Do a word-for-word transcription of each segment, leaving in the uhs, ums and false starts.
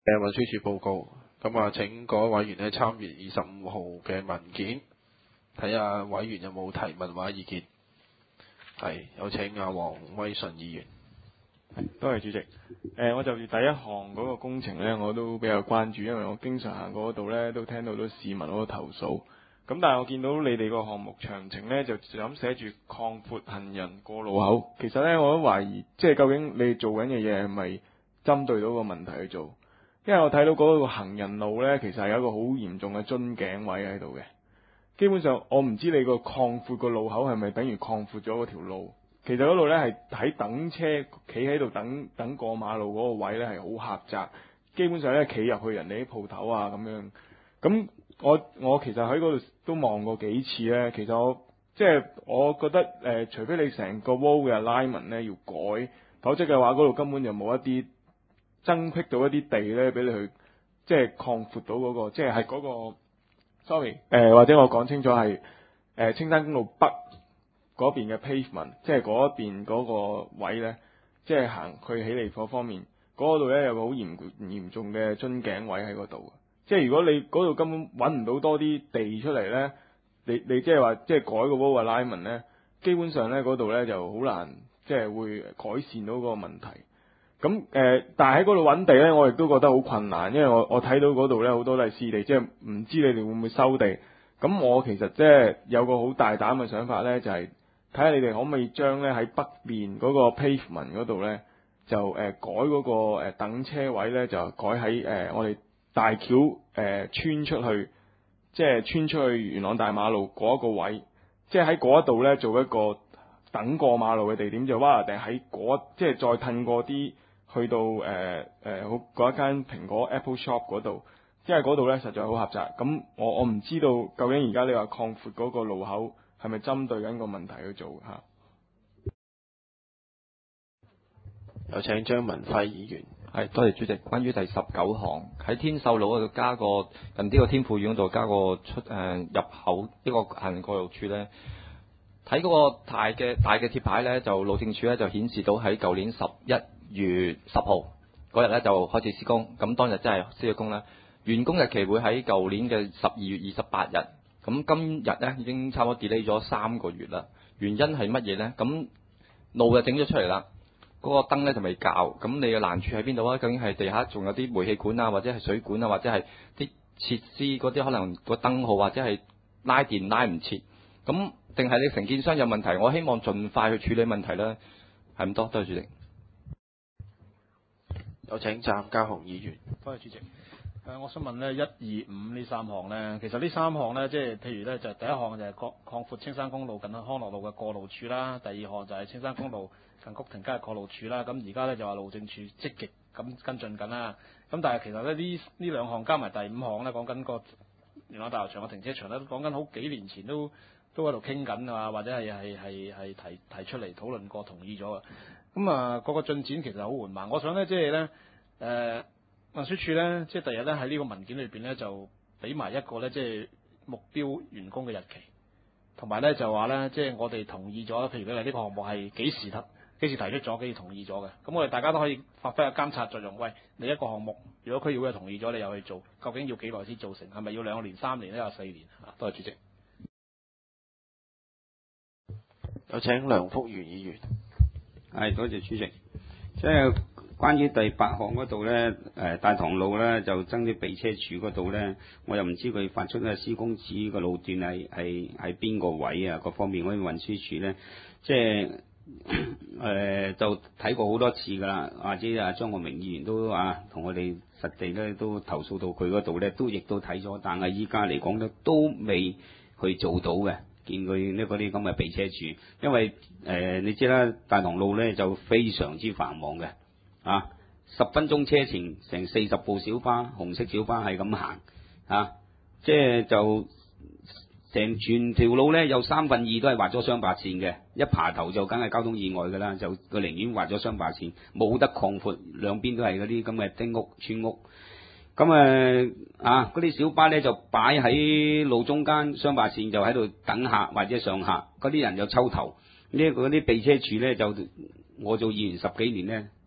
誒運輸署報告，咁啊請各位委員咧參閱二十五號嘅文件，睇下委員有冇提問或者意見。係，有請阿黃威順議員。 多謝主席。誒、呃，我就住第一項嗰個工程呢，我都比較關注，因為我經常行過嗰度呢，都聽到好多市民嗰個投訴。咁但係我見到你哋個項目詳情呢，就咁寫住擴闊行人過路口。其實呢，我都懷疑，即係究竟你做緊嘅嘢係咪針對到個問題去做？因為我睇到嗰個行人路呢，其實係有一個好嚴重嘅樽頸位喺度嘅。基本上，我唔知你個擴闊個路口係咪等於擴闊咗嗰條路？其實嗰度呢係喺等車企喺度等等過馬路嗰個位呢係好狹窄，基本上呢，企入去人哋啲鋪頭啊咁樣。咁我我其實喺嗰度都望過幾次呢。其實我即係我覺得誒、呃，除非你成個 wall 嘅 alignment 呢要改，否則嘅話嗰度根本就冇一啲增闢到一啲地呢俾你去即係擴闊到嗰、嗰個，即係係嗰個 sorry 誒、呃，或者我講清楚係誒、呃、青山公路北嗰邊嘅 pavement， 即係嗰邊嗰個位呢，即係行去喜利火方面嗰度呢，有個好嚴嚴重嘅樽頸位喺嗰度。即係如果你嗰度根本揾唔到多啲地出嚟呢，你你即係話即係改個 wall alignment 呢，基本上呢嗰度呢就好難即係會改善到嗰個問題。咁誒、呃，但係喺嗰度揾地呢，我亦都覺得好困難，因為我我睇到嗰度呢好多都係私地，即係唔知你哋會唔會收地。咁我其實即係有個好大膽嘅想法呢，就係、是。睇下你哋可唔可以將咧喺北面嗰個 pavement 嗰度咧，就誒、呃、改嗰個誒等車位咧，就改喺誒、呃、我哋大橋誒、呃、穿出去，即係穿出去元朗大馬路嗰一個位，即係喺嗰一度咧做一個等過馬路嘅地點，就話定喺嗰即係再褪過啲去到誒誒好嗰一間蘋果 Apple Shop 嗰度，因為嗰度咧實在好狹窄。咁我我唔知道究竟而家你話擴闊嗰個路口。係咪針對緊個問題去做嚇？ 有請張文輝議員。 係，多謝主席。關於第十九項喺天秀路嗰度加個近呢個天富苑嗰度加個出誒、呃、入口呢個行人過路處咧，睇嗰個大嘅大嘅貼牌咧，就路政署咧就顯示到喺舊年十一月十號嗰日咧就開始施工，咁當日真係施咗工啦。完工日期會喺舊年嘅十二月二十八日。咁今日咧已經差唔多 delay 咗三個月啦。原因係乜嘢咧？咁路就整咗出嚟啦，嗰、那個燈咧就未校。咁你嘅難處喺邊度啊？究竟係地下仲有啲煤氣管啊，或者係水管啊，或者係啲設施嗰啲可能個燈號或者係拉電拉唔切？咁定係你承建商有問題？我希望盡快去處理問題啦。係咁多，多謝主席。 有請湛家雄議員。 多謝主席。誒，我想問咧，一二五呢三項咧，其實呢三項咧，即係譬如咧，就第一項就係擴擴闊青山公路近康樂路嘅過路處啦，第二項就係青山公路近谷亭街嘅過路處啦。咁而家咧就話路政署積極咁跟進緊啦。咁但係其實咧呢呢兩項加埋第五項咧，講緊個元朗大球場嘅停車場咧，講緊好幾年前都都喺度傾緊啊，或者係係係係提提出嚟討論過，同意咗啊。咁啊，個個進展其實好緩慢。我想咧，即係咧誒。呃運輸署咧，即係第日咧喺呢個文件裏邊咧，就俾埋一個咧，即係目標完工嘅日期，同埋咧就話咧，即係我哋同意咗，譬如佢哋呢個項目係幾時提幾時提出咗，幾時同意咗嘅，咁我哋大家都可以發揮個監察作用。喂，你一個項目，如果區議會同意咗，你又去做，究竟要幾耐先做成？係咪要兩年、三年咧，有四年？啊，多謝主席。 有請梁福元議員。 係，多謝主席。即係。關於第八項嗰度呢，誒大棠路呢就爭啲避車處嗰度呢，我又唔知佢發出嘅施工指個路段係係喺邊個位啊？各方面嗰啲運輸署呢，即係誒、呃、就睇過好多次㗎啦，或者啊張國明議員都啊同我哋實地呢都投訴到佢嗰度呢，都亦都睇咗，但係依家嚟講呢，都未去做到嘅。見佢呢嗰啲咁嘅避車處，因為誒、呃、你知啦，大棠路呢就非常之繁忙嘅。啊！十分鐘車程，成四十部小巴，紅色小巴係咁行，啊！即係就成全條路呢，有三分二都係畫咗雙白線嘅，一爬頭就梗係交通意外㗎啦，就佢寧願畫咗雙白線，冇得擴闊，兩邊都係嗰啲咁嘅丁屋、村屋。咁誒啊！嗰啲小巴呢就擺喺路中間，雙白線就喺度等客或者上客，嗰啲人就抽頭。呢嗰啲避車處呢，就我做議員十幾年呢。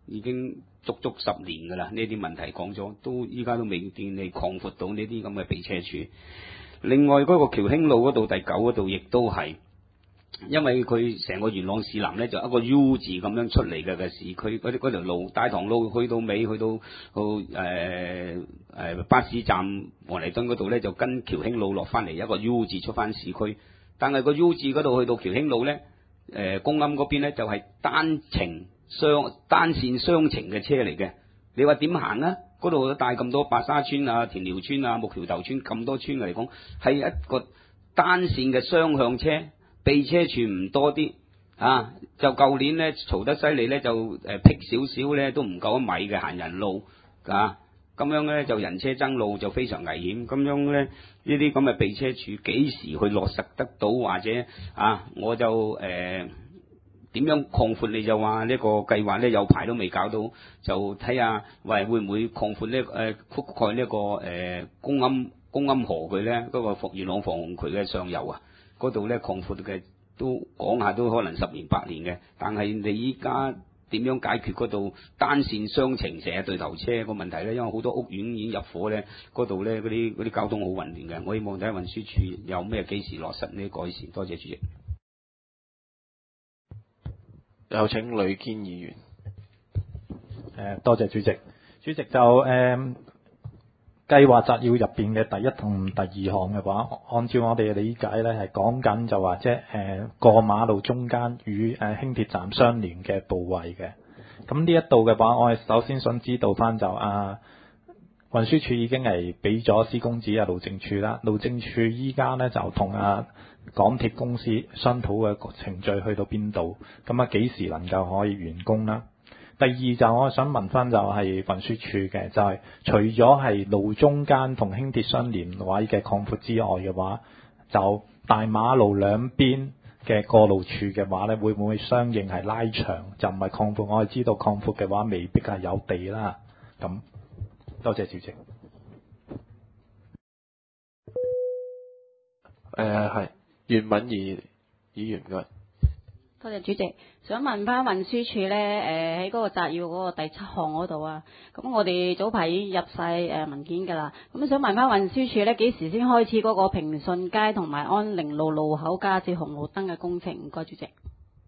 已經足足十年㗎啦。呢啲問題講咗，都依家都未見你擴闊到呢啲咁嘅避車處。另外嗰個僑興路嗰度第九嗰度亦都係。因為佢成個元朗市南咧就一個 U 字咁樣出嚟嘅嘅市區，嗰啲嗰條路大棠路去到尾去到到誒誒巴士站黃泥墩嗰度咧就跟僑興路落翻嚟一個 U 字出翻市區，但係個 U 字嗰度去到僑興路咧誒公庵嗰邊咧就係、是、單程雙單線雙程嘅車嚟嘅，你話點行啊？嗰度帶咁多白沙村啊、田寮村啊、木橋頭村咁多村嚟講，係一個單線嘅雙向車。避車處唔多啲啊，就舊年咧嘈得犀利咧，就誒僻少少咧都唔夠一米嘅行人路啊，咁樣咧就人車爭路就非常危險。咁樣咧呢啲咁嘅避車處幾時去落實得到，或者啊我就誒點、呃、樣擴闊？你就話呢個計劃咧有排都未搞到，就睇下喂會唔會擴闊呢誒覆蓋呢、這個誒公庵公庵河佢咧嗰個元朗防洪渠嘅上游啊？嗰度咧擴闊嘅都講下都可能十年八年嘅，但係你依家點樣解決嗰度單線雙程成日對頭車個問題咧？因為好多屋苑已經入伙咧，嗰度咧嗰啲嗰啲交通好混亂嘅。我希望睇下運輸署有咩幾時落實呢啲改善。多謝主席。 有請呂堅議員。 誒，多謝主席。主席就誒。嗯計劃摘要入邊嘅第一同第二項嘅話，按照我哋嘅理解咧，係講緊就話即係誒過馬路中間與誒、呃、輕鐵站相連嘅部位嘅。咁呢一度嘅話，我係首先想知道翻就啊運輸署已經係俾咗施工紙啊路政署啦，路政署依家咧就同啊港鐵公司商討嘅程序去到邊度，咁啊幾時能夠可以完工啦？第二就我想問翻就係運輸署嘅，就係、是、除咗係路中間同輕鐵相連位嘅擴闊之外嘅話，就大馬路兩邊嘅過路處嘅話咧，會唔會相應係拉長，就唔係擴闊？我係知道擴闊嘅話未必係有地啦。咁多謝主席。 誒係袁敏儀議員嘅。 多謝主席，想問翻運輸署咧，誒喺嗰個摘要嗰個第七項嗰度啊，咁我哋早排已經入晒誒文件㗎啦，咁想問翻運輸署咧幾時先開始嗰個平順街同埋安寧路路口加設紅綠燈嘅工程？唔該，主席。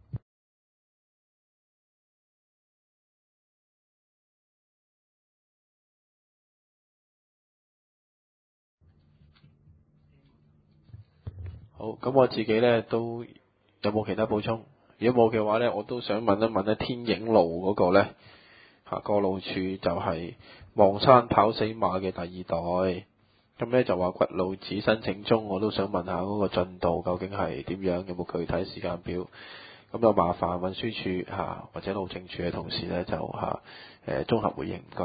好，咁我自己咧都有冇其他補充？如果冇嘅話咧，我都想問一問咧，天影路嗰個咧嚇過路處就係望山跑死馬嘅第二代，咁咧就話掘路紙申請中，我都想問下嗰個進度究竟係點樣，有冇具體時間表？咁就麻煩運輸署嚇或者路政署嘅同事咧就嚇誒綜合回應，唔該。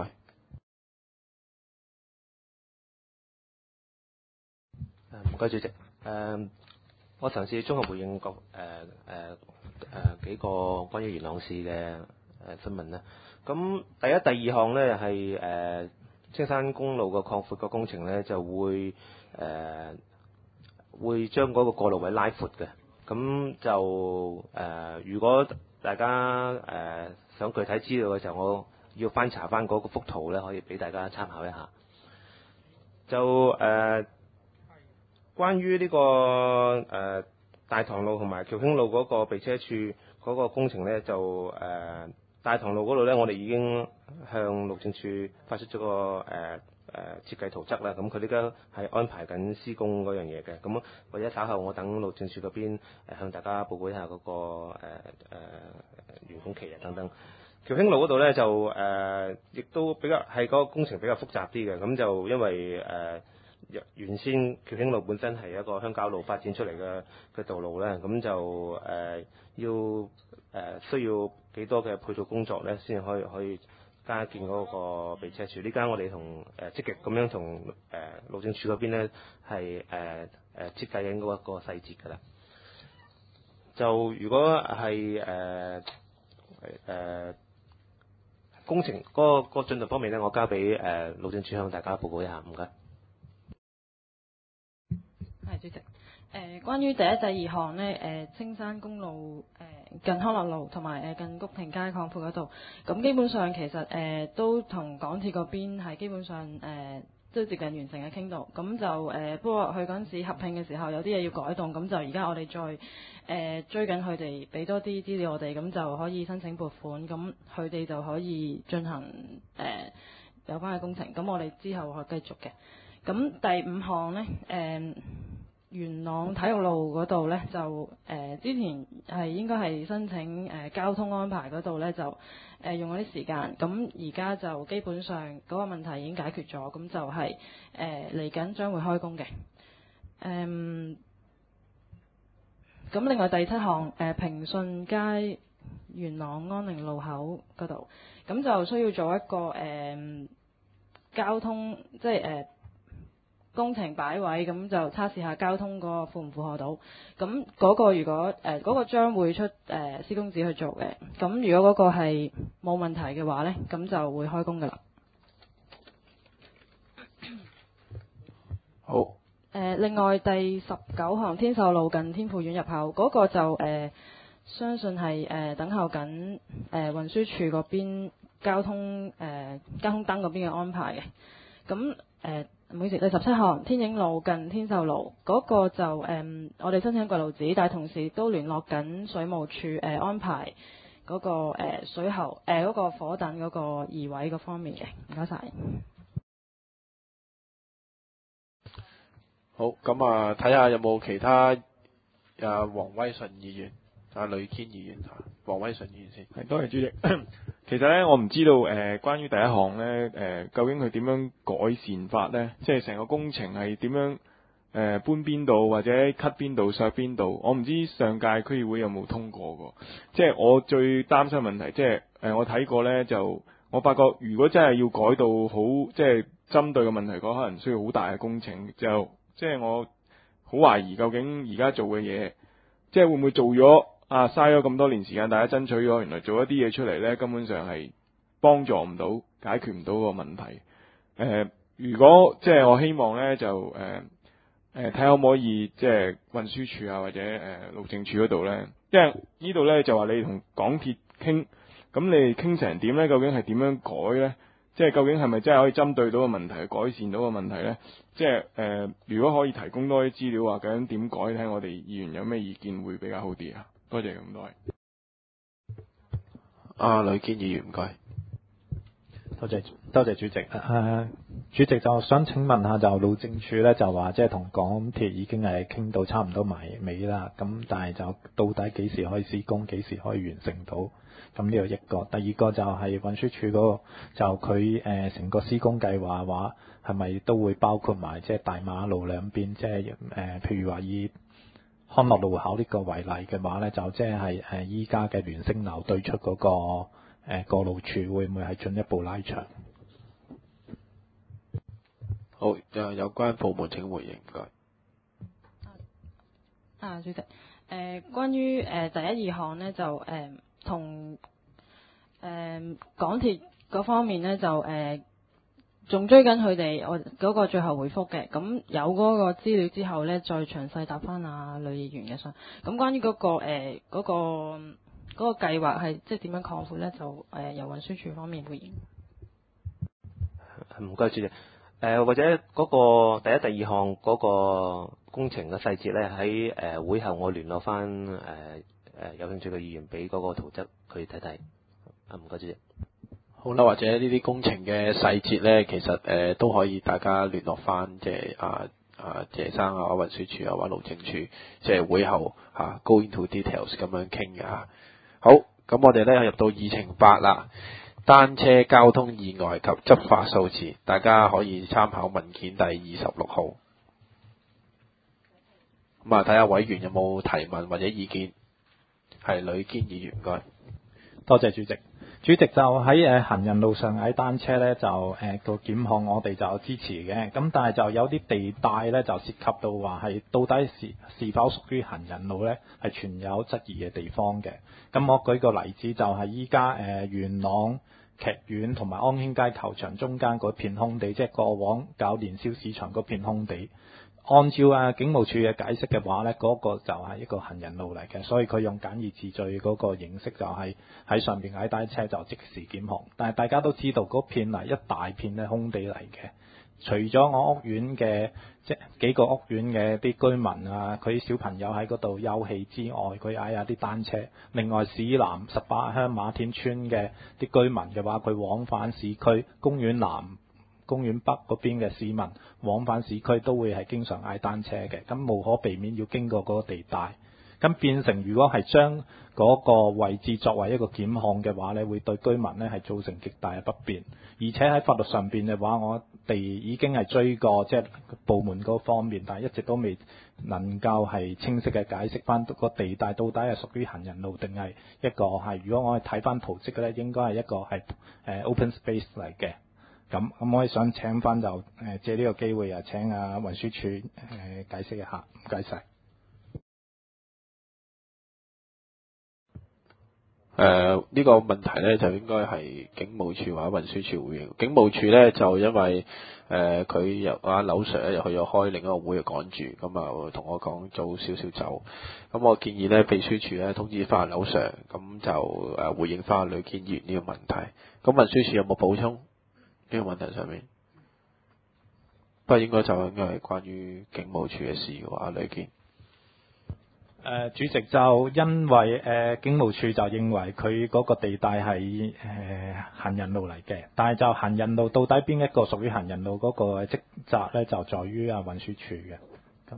唔該主席，誒、呃、我嘗試綜合回應個誒誒誒幾個關於元朗市嘅誒新聞啦。咁第一、第二項咧係誒青山公路個擴闊個工程咧，就會誒、呃、會將嗰個過路位拉闊嘅。咁就誒、呃、如果大家誒、呃、想具體知道嘅時候，我要翻查翻嗰個幅圖咧，可以俾大家參考一下。就誒。呃關於呢、這個誒、呃、大棠路同埋僑興路嗰個避車處嗰個工程咧，就誒、呃、大棠路嗰度咧，我哋已經向路政署發出咗個誒誒、呃呃、設計圖則啦。咁佢呢家係安排緊施工嗰樣嘢嘅。咁或者稍後我等路政署嗰邊誒向大家報告一下嗰、那個誒誒、呃呃、完工期啊等等。僑興路嗰度咧就誒亦、呃、都比較係嗰個工程比較複雜啲嘅。咁就因為誒。呃原先僑興路本身係一個鄉郊路發展出嚟嘅嘅道路咧，咁就誒、呃、要誒、呃、需要幾多嘅配套工作咧，先可以可以加建嗰個避車處。呢間我哋同誒積極咁樣同誒、呃、路政署嗰邊咧係誒誒設計緊嗰個細節㗎啦。就如果係誒誒工程嗰、嗰個、嗰個進度方面咧，我交俾誒、呃、路政署向大家報告一下，唔該。 係主席， 誒，關於第一、第二項呢，誒青山公路誒近康樂路同埋誒近谷亭街擴闊嗰度，咁基本上其實誒都同港鐵嗰邊係基本上誒都接近完成嘅傾到，咁就誒不過佢嗰陣時合併嘅時候有啲嘢要改動，咁就而家我哋再誒追緊佢哋，俾多啲資料我哋，咁就可以申請撥款，咁佢哋就可以進行誒有關嘅工程，咁我哋之後可以繼續嘅。咁第五項呢。誒、呃。元朗體育路嗰度呢，就誒、呃、之前係應該係申請誒、呃、交通安排嗰度呢，就誒、呃、用咗啲時間，咁而家就基本上嗰個問題已經解決咗，咁就係誒嚟緊將會開工嘅。誒、嗯，咁另外第七項誒、呃、平順街元朗安寧路口嗰度，咁就需要做一個誒、呃、交通即係誒。呃工程擺位，咁就測試下交通嗰個符唔符合到。咁嗰個如果誒嗰、呃嗰個將會出誒、呃、施工紙去做嘅。咁如果嗰個係冇問題嘅話呢，咁就會開工㗎啦。 好。誒、 呃，另外第十九項天秀路近天富苑入口嗰、嗰個就誒、呃、相信係誒、呃、等候緊誒、呃、運輸署嗰邊交通誒、呃、交通燈嗰邊嘅安排嘅。咁誒。唔好意思，第十七項天影路近天秀路嗰、那個就誒、嗯，我哋申請掘路紙，但係同時都聯絡緊水務署誒、呃、安排嗰、那個、呃、水喉誒嗰、呃那個火躉嗰個移位嗰方面嘅，唔該晒。 好，咁啊，睇下有冇其他啊，黃威順議員、啊呂堅議員啊，黃威順議員先。 係，多謝主席。其實咧，我唔知道誒、呃，關於第一項咧，誒、呃，究竟佢點樣改善法咧？即係成個工程係點樣誒、呃、搬邊度或者 cut 邊度削邊度？我唔知上屆區議會有冇通過過。即係我最擔心問題，即係誒、呃，我睇過咧，就我發覺如果真係要改到好，即係針對嘅問題，嗰可能需要好大嘅工程。就即係我好懷疑究竟而家做嘅嘢，即係會唔會做咗？啊！嘥咗咁多年時間，大家爭取咗，原來做一啲嘢出嚟呢，根本上係幫助唔到，解決唔到個問題。誒、呃，如果即係我希望呢，就誒誒睇下可唔可以即係運輸署啊，或者誒、呃、路政署嗰度呢，因為呢度呢，就話你同港鐵傾，咁你哋傾成點呢？究竟係點樣改呢？即係究竟係咪真係可以針對到個問題，改善到個問題呢？即係誒、呃，如果可以提供多啲資料話，究竟點改？睇我哋議員有咩意見會比較好啲啊？多謝咁多位。 阿呂堅議員，唔該。 多謝多謝主席。誒、呃，主席就想請問下，就路政署咧就話，即係同港鐵已經係傾到差唔多埋尾啦。咁但係就到底幾時可以施工，幾時可以完成到？咁呢個一個。第二個就係運輸署嗰個，就佢誒成個施工計劃話，係咪都會包括埋即係大馬路兩邊，即係誒譬如話以康樂路口呢個為例嘅話呢，就即係誒依家嘅聯升樓對出嗰、那個誒、呃、過路處會唔會係進一步拉長？ 好，有有關部門請回應，唔該。 啊，主席，誒、呃、關於誒、呃、第一二項呢，就誒同誒港鐵嗰方面呢，就誒。呃仲追緊佢哋我嗰個最後回覆嘅，咁有嗰個資料之後呢，再詳細答翻阿呂議員嘅信。咁關於嗰、嗰個誒嗰、呃嗰個嗰、嗰個計劃係即係點樣擴闊呢？就誒、呃、由運輸署方面回應。 唔該主席。誒、呃、或者嗰個第一、第二項嗰個工程嘅細節呢，喺誒、呃、會後我聯絡翻誒誒有興趣嘅議員俾嗰個圖則佢睇睇。啊，唔該主席。 好啦，或者呢啲工程嘅細節呢，其實誒、呃、都可以大家聯絡翻，即係啊啊謝生啊，運輸署啊，或路政署，即係會後嚇、啊、go into details 咁樣傾嘅嚇。好，咁我哋呢入到議程八啦，單車交通意外及執法數字，大家可以參考文件第二十六號。咁啊，睇下委員有冇提問或者意見。係呂堅議員，唔該。 多謝主席。主席就喺誒行人路上踩單車咧，就誒個檢控我哋就支持嘅。咁但係就有啲地帶咧，就涉及到話係到底是是否屬於行人路咧，係存有質疑嘅地方嘅。咁我舉個例子，就係依家誒元朗劇院同埋安興街球場中間嗰片空地，即係過往搞年宵市場嗰片空地。 按照啊警務處嘅解釋嘅話呢嗰、個就係一個行人路嚟嘅，所以佢用簡易次序嗰個形式就係喺上邊踩單車就即時檢控。但係大家都知道嗰片係一大片嘅空地嚟嘅，除咗我屋苑嘅即幾個屋苑嘅啲居民啊，佢小朋友喺嗰度休憩之外，佢踩下啲單車。另外市南十八鄉馬田村嘅啲居民嘅話，佢往返市區公園南、公園北嗰邊嘅市民往返市區都會係經常踩單車嘅，咁無可避免要經過嗰個地帶，咁變成如果係將嗰個位置作為一個檢控嘅話呢，會對居民呢係造成極大嘅不便，而且喺法律上邊嘅話，我哋已經係追過即係部門嗰方面，但係一直都未能夠係清晰嘅解釋翻個地帶到底係屬於行人路定係一個係，如果我哋睇翻圖則嘅呢，應該係一個係誒 open space 嚟嘅。咁咁我哋想請翻就誒借呢個機會啊，請啊運輸署誒解釋一下，唔該晒。 誒、呃、呢、這個問題咧就應該係警務處或者運輸署回應。警務處咧就因為誒佢由阿劉 Sir 咧又去咗開另一個會趕住，咁啊同我講早少少走。咁我建議咧秘書處咧通知翻劉 Sir，咁就誒回應翻呂堅議員呢個問題。咁運輸署有冇補充呢個問題上面？不過應該就應該係關於警務處嘅事嘅話，呂堅。 誒、呃、主席就因為誒、呃、警務處就認為佢嗰個地帶係誒、呃、行人路嚟嘅，但係就行人路到底邊一個屬於行人路嗰個職責咧，就在於啊運輸處嘅。咁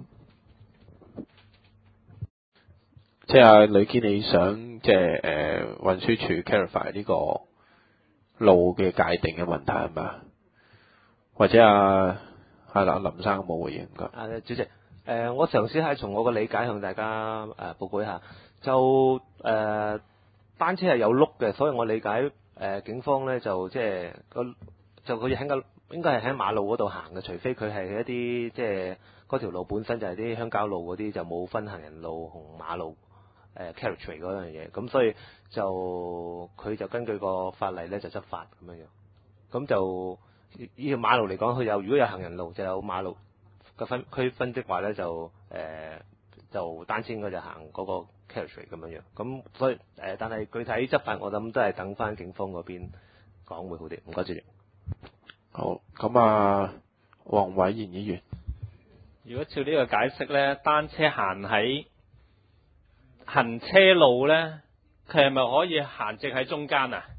即係阿呂堅，你想即係誒運輸處 clarify 呢個路嘅界定嘅問題係咪啊？或者啊係啦，林生冇回應㗎。 啊，主席。誒、呃，我嘗試係從我嘅理解向大家誒、呃、報告一下。就誒、呃、單車係有轆嘅，所以我理解誒、呃、警方咧就即係個就佢喺個應該係喺馬路嗰度行嘅，除非佢係一啲即係嗰條路本身就係啲鄉郊路嗰啲，就冇分行人路同馬路誒 carriageway 嗰樣嘢。咁所以就佢就根據個法例咧就執法咁樣樣。咁就呢條馬路嚟講，佢有如果有行人路就有馬路。個分區分的話咧，就誒、呃、就單車應該就行嗰個 carriageway 咁樣樣，咁所以誒、呃，但係具體執法我諗都係等翻警方嗰邊講會好啲。唔該主席。 好，咁啊，黃偉賢議員， 如果照呢個解釋咧，單車行喺行車路咧，佢係咪可以行直喺中間啊？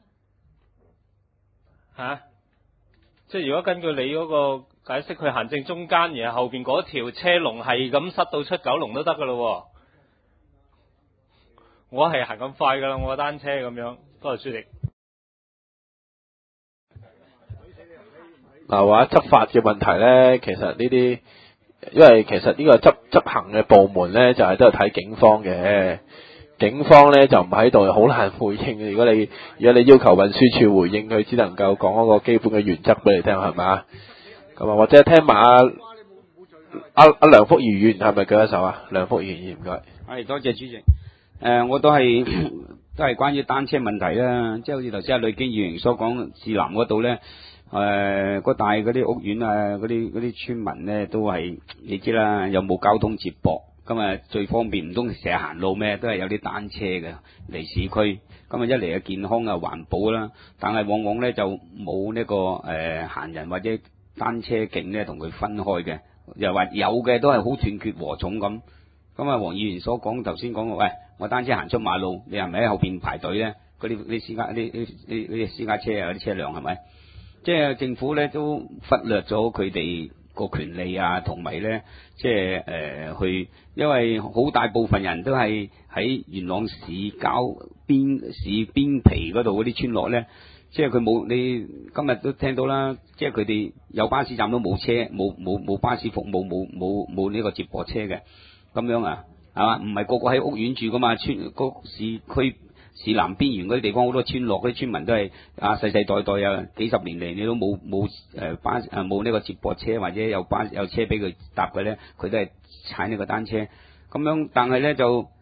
嚇、啊？即係如果根據你嗰個解釋，佢行正中間，然後後邊嗰條車龍係咁塞到出九龍都得噶咯。我係行咁快噶啦，我個單車咁樣。多謝主席。 嗱，話執法嘅問題咧，其實呢啲，因為其實呢個執執行嘅部門咧，就係、是、都係睇警方嘅。警方咧就唔喺度，好難回應嘅。如果你如果你要求運輸處回應，佢只能夠講一個基本嘅原則俾你聽，係咪？咁啊，或者聽埋阿阿阿梁福儀議員係咪舉一手啊？梁福儀議員唔該。 係，多謝主席。誒、呃，我都係都係關於單車問題啦，即係好似頭先阿呂堅議員所講，市南嗰度咧，誒嗰帶嗰啲屋苑啊，嗰啲嗰啲村民咧都係你知啦，有冇交通接駁？咁啊，最方便唔通成日行路咩？都係有啲單車嘅嚟市區。咁啊，一嚟嘅健康啊環保啦，但係往往咧就冇呢、這個誒、呃、行人或者單車徑咧同佢分開嘅，又話有嘅都係好斷缺禾蟲咁。咁啊，黃議員所講頭先講，喂，我單車行出馬路，你係咪喺後邊排隊咧？嗰啲啲私家啲啲啲啲私家車啊，啲車輛係咪？即係政府咧都忽略咗佢哋個權利啊，同埋咧，即係誒、呃、去，因為好大部分人都係喺元朗市郊邊市邊皮嗰度嗰啲村落咧，即係佢冇你今日都聽到啦，即係佢哋有巴士站都冇車，冇冇冇巴士服務，冇冇冇呢個接駁車嘅，咁樣啊，係嘛？唔係個個喺屋苑住噶嘛，村個市區。市南邊緣嗰啲地方好多村落，嗰啲村民都係啊世世代代啊幾十年嚟，你都冇冇誒巴誒冇呢個接駁車或者有巴有車俾佢搭嘅咧，佢都係踩呢個單車咁樣。但係咧就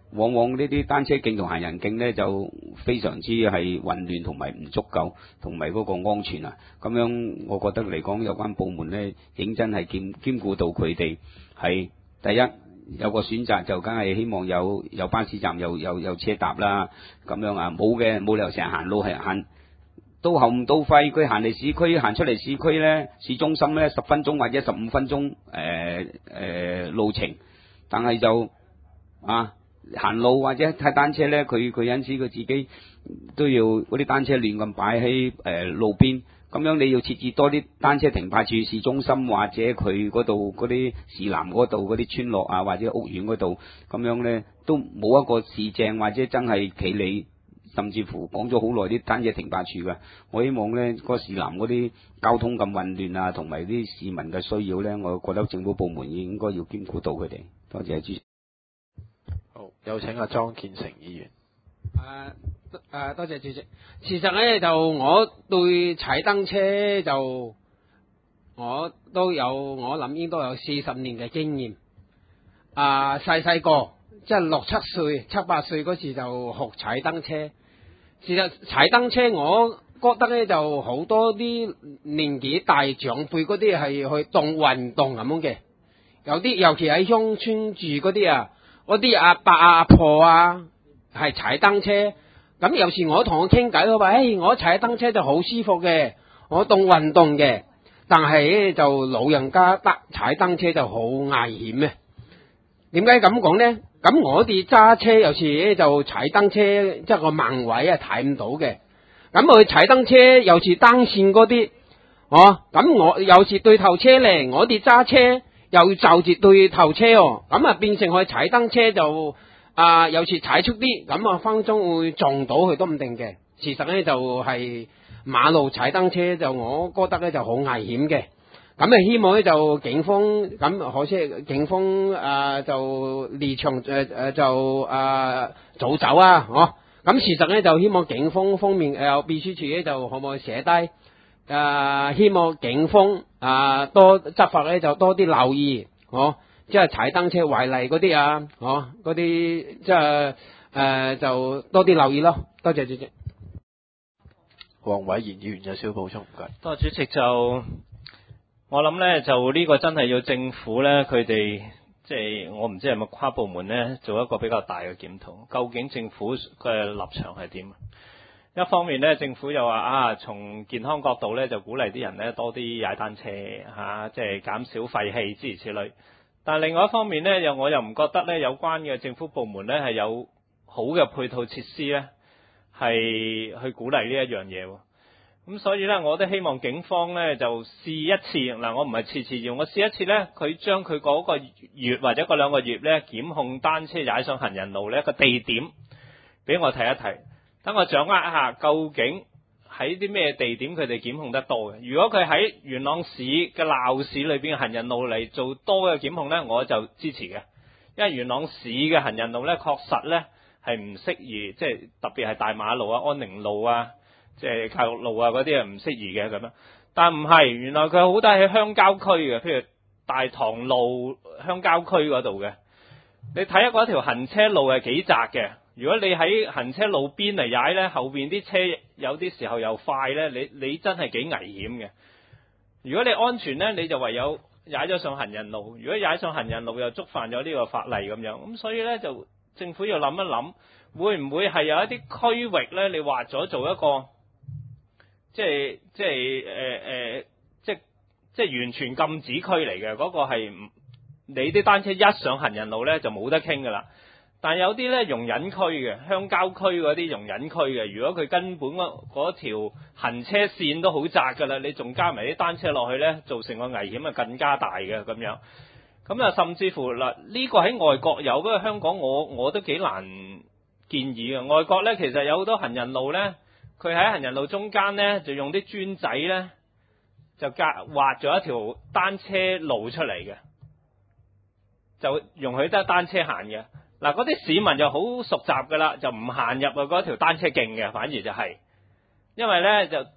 往往呢啲單車徑同行人徑呢，就非常之係混亂同埋唔足夠，同埋嗰個安全啊。咁樣我覺得嚟講，有關部門呢，認真係兼兼顧到佢哋係第一有個選擇，就梗係希望有有巴士站有有有車搭啦。咁樣啊，冇嘅冇理由成日行路係行到喉唔到肺，佢行嚟市區行出嚟市區呢，市中心呢，十分鐘或者十五分鐘誒誒、呃呃、路程，但係就啊〜行路或者踩單車呢，佢佢因此佢自己都要嗰啲單車亂咁擺喺誒路邊，咁樣你要設置多啲單車停泊處，市中心或者佢嗰度嗰啲市南嗰度嗰啲村落啊，或者屋苑嗰度，咁樣呢都冇一個市正或者真係企理，甚至乎講咗好耐啲單車停泊處㗎。我希望呢、嗰個市南嗰啲交通咁混亂啊，同埋啲市民嘅需要呢，我覺得政府部門應該要兼顧到佢哋。多謝主席。 好，有請阿莊建成議員。 誒誒，多謝主席。事實咧就我對踩單車就我都有，我諗應該有四十年嘅經驗。啊，細細個即係六七歲、七八歲嗰時就學踩單車。事實踩單車，我覺得咧就好多啲年紀大長輩嗰啲係去當運動咁樣嘅。有啲尤其喺鄉村住嗰啲啊。嗰啲阿伯阿婆啊，係踩單車，咁有時我同佢傾偈，佢話：，誒，我踩單車就好舒服嘅，我當運動嘅。但係咧就老人家得踩單車就好危險嘅。點解咁講呢？咁我哋揸車有時咧就踩單車，即係個盲位啊睇唔到嘅。咁佢踩單車有時單線嗰啲，哦，咁我有時對頭車嚟，我哋揸車。又就住對頭車哦，咁啊變成佢踩單車就啊、呃、有時踩出啲，咁啊分分鐘會撞到佢都唔定嘅。事實咧就係、是、馬路踩單車就我覺得咧就好危險嘅。咁啊希望咧就警方咁可惜警方啊、呃、就離場誒誒就啊早走啊，哦咁事實咧就希望警方方面誒秘書處咧就可唔可以寫低？誒、呃，希望警方啊、呃、多執法咧，就多啲留意，哦，即係踩單車違例嗰啲啊，哦，嗰啲即係誒就多啲留意咯。多謝主席。 黃偉賢議員有少少補充，唔該。 多謝主席。就我諗咧，就呢個真係要政府咧，佢哋即係我唔知係咪跨部門咧，做一個比較大嘅檢討，究竟政府嘅立場係點？一方面咧，政府又話啊，從健康角度咧，就鼓勵啲人咧多啲踩單車嚇、啊，即係減少廢氣諸如此類。但另外一方面咧，又我又唔覺得咧，有關嘅政府部門咧係有好嘅配套設施咧，係去鼓勵呢一樣嘢。咁所以咧，我都希望警方咧就試一次嗱，我唔係次次要，我試一次咧，佢將佢嗰個月或者嗰兩個月咧檢控單車踩上行人路咧個地點俾我睇一睇。等我掌握一下究竟喺啲咩地點佢哋檢控得多嘅。如果佢喺元朗市嘅鬧市裏邊嘅行人路嚟做多嘅檢控呢，我就支持嘅。因為元朗市嘅行人路呢，確實呢係唔適宜，即係特別係大馬路啊、安寧路啊、即係教育路啊嗰啲係唔適宜嘅咁樣。但唔係，原來佢好多喺鄉郊區嘅，譬如大棠路鄉郊區嗰度嘅。你睇下嗰條行車路係幾窄嘅。如果你喺行車路邊嚟踩呢，後邊啲車有啲時候又快呢，你你真係幾危險嘅。如果你安全呢，你就唯有踩咗上行人路。如果踩上行人路又觸犯咗呢個法例咁樣，咁所以呢，就政府要諗一諗，會唔會係有一啲區域呢？你劃咗做一個，即係即係誒誒，即係即係完全禁止區嚟嘅。嗰個係唔你啲單車一上行人路呢，就冇得傾噶啦。但有啲咧容忍區嘅，鄉郊區嗰啲容忍區嘅，如果佢根本嗰條行車線都好窄噶啦，你仲加埋啲單車落去咧，造成個危險啊更加大嘅咁樣。咁啊，甚至乎嗱，呢個喺外國有，不過香港我我都幾難建議嘅。外國咧其實有好多行人路咧，佢喺行人路中間咧就用啲磚仔咧就隔劃咗一條單車路出嚟嘅，就容許得單車行嘅。嗱，嗰啲市民就好熟習噶啦，就唔行入去嗰條單車徑嘅，反而就係、是，因為咧就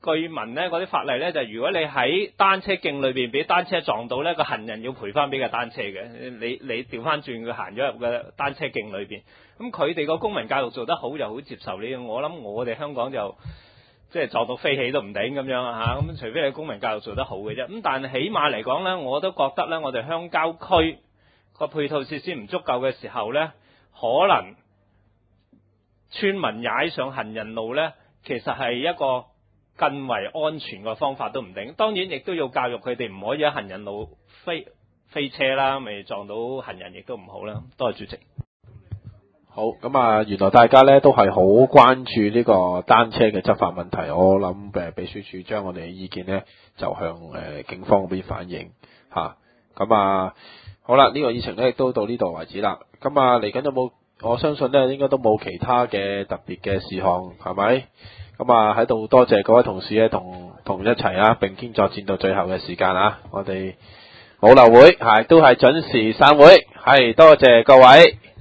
據聞咧嗰啲法例咧就係如果你喺單車徑裏邊俾單車撞到咧，個行人要賠翻俾個單車嘅。你你調翻轉佢行咗入個單車徑裏邊，咁佢哋個公民教育做得好就好接受呢。我諗我哋香港就即係撞到飛起都唔頂咁樣啊嚇。咁除非你公民教育做得好嘅啫。咁但係起碼嚟講咧，我都覺得咧，我哋鄉郊區個配套設施唔足夠嘅時候咧，可能村民踩上行人路咧，其實係一個更為安全嘅方法都唔定。當然亦都要教育佢哋唔可以喺行人路飛飛車啦，咪撞到行人亦都唔好啦。多謝主席。 好，咁啊，原來大家咧都係好關注呢個單車嘅執法問題。我諗誒秘書處將我哋嘅意見咧就向誒、呃、警方嗰邊反映嚇。咁啊，好啦，呢、這個議程咧都到呢度為止啦。咁啊，嚟緊有冇？我相信咧應該都冇其他嘅特別嘅事項，係咪？咁啊喺度多謝各位同事咧同同一齊啊並肩作戰到最後嘅時間啊！我哋冇流會係都係準時散會，係多謝各位。